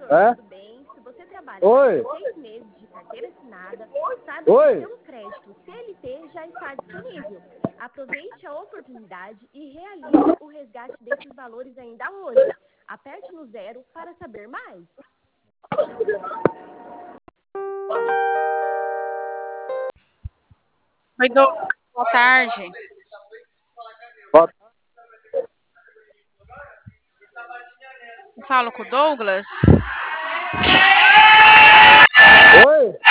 É? Tudo bem? Se você trabalha Oi. com 6 meses de carteira assinada, saiba que o seu crédito CLT já está disponível. Aproveite a oportunidade e realize o resgate desses valores ainda hoje. Aperte no 0 para saber mais. Oi, Douglas. Boa tarde. Boa- Eu falo com o Douglas. Oi.